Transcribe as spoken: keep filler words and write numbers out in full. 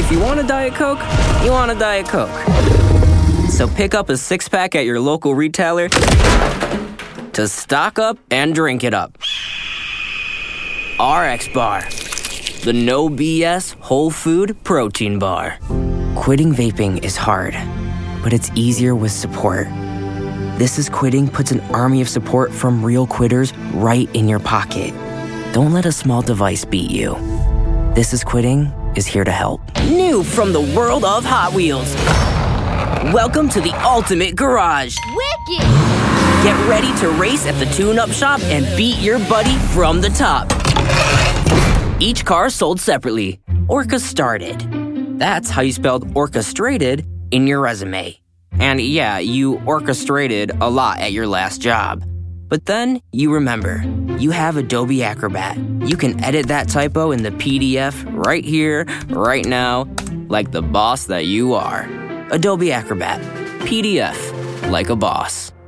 If you want a Diet Coke, you want a Diet Coke. So pick up a six-pack at your local retailer to stock up and drink it up. R X Bar, the no B S whole food protein bar. Quitting vaping is hard, but it's easier with support. This Is Quitting puts an army of support from real quitters right in your pocket. Don't let a small device beat you. This Is Quitting is here to help. New from the world of Hot Wheels. Welcome to the ultimate garage. Wicked! Get ready to race at the tune-up shop and beat your buddy from the top. Each car sold separately. Orca started. That's how you spelled orchestrated in your resume. And yeah, you orchestrated a lot at your last job. But then you remember, you have Adobe Acrobat. You can edit that typo in the P D F right here, right now, like the boss that you are. Adobe Acrobat. P D F, like a boss.